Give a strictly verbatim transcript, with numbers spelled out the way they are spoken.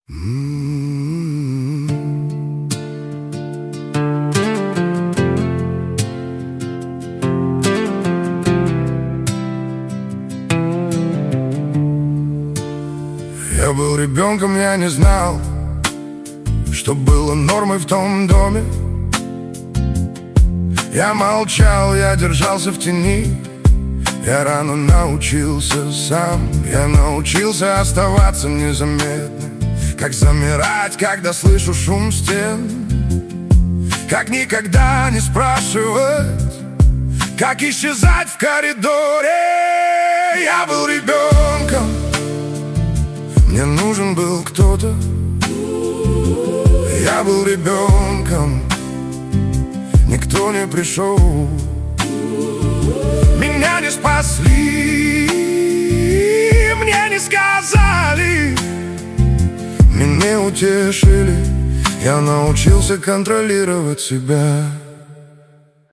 М. Я был ребенком, я не знал, что было нормой в том доме. Я молчал, я держался в тени. Я рано научился сам. Я научился оставаться незаметным, как замирать, когда слышу шум стен, как никогда не спрашивать, как исчезать в коридоре. Я был ребенком, мне нужен был кто-то. Я был ребенком, никто не пришел. Меня не спасли, мне не сказали, меня утешили. Я научился контролировать себя.